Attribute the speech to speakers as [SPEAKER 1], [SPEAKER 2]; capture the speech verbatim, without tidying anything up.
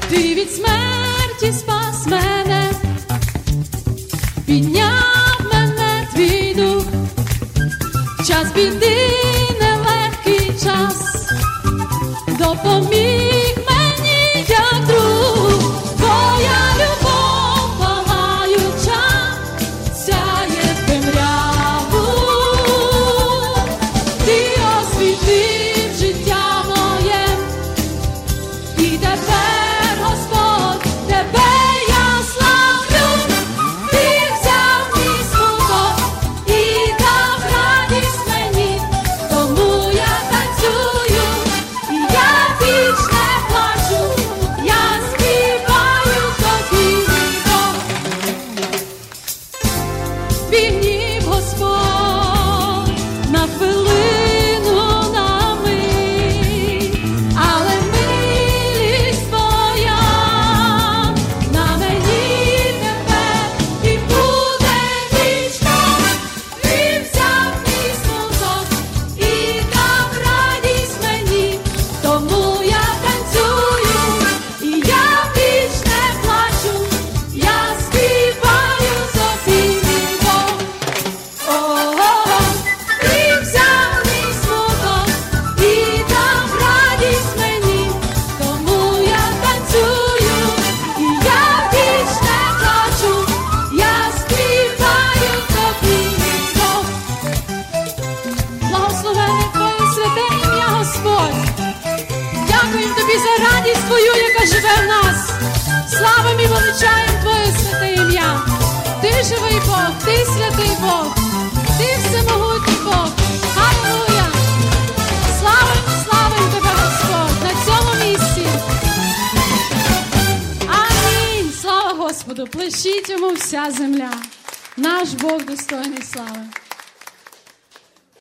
[SPEAKER 1] Ти від смерті спас мене, підняв мене твій дух, час біди, нелегкий час, допоміг мені як друг. Твоя любов палаюча сяє в темряву, ти освітив життя моє, і тепер, Господь, тебе я славлю. Ти взяв мій смуток і дав радість мені, тому я танцюю, і я більш не плачу, я співаю тобі, мій Бог. Звільнив Господь на хвилину, на мить, але милість твоя на мені тепер і буде вічно. Ти взяв мій смуток і дав радість мені, тому я танцюю, і я більш не плачу, я співаю тобі, мій Бог. О-о-о, ти взяв мій смуток і дав радість мені, тому я танцюю, і я більш не плачу, я співаю тобі, мій Бог. Благословене Твоє святе ім'я, Господь. Дякуємо Тобі за радість Твою, яка живе в нас. Славимо і величаємо Твоє святе ім'я. Ти живий Бог, Ти святий Бог, Ти всемогутній Бог. Алілуя! Славимо, славимо Тебе, Господь, на цьому місці. Амінь! Слава Господу! Плещіть йому вся земля. Наш Бог достойний слави.